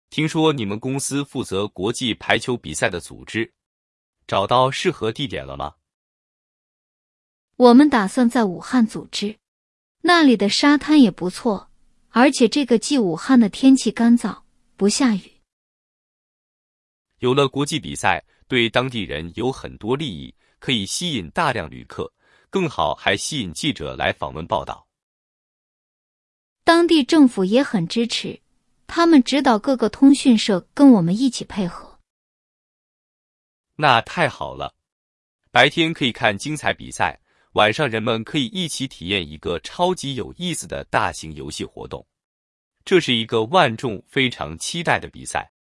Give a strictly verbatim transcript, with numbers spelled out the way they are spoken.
听说你们公司负责国际排球比赛的组织，找到适合地点了吗？ 我们打算在武汉组织，那里的沙滩也不错，而且这个季武汉的天气干燥，不下雨。 有了国际比赛，对当地人有很多利益，可以吸引大量旅客，更好还吸引记者来访问报道。 当地政府也很支持，他们指导各个通讯社跟我们一起配合。 那太好了，白天可以看精彩比赛，晚上人们可以一起体验一个超级有意思的大型游戏活动。这是一个万众非常期待的比赛。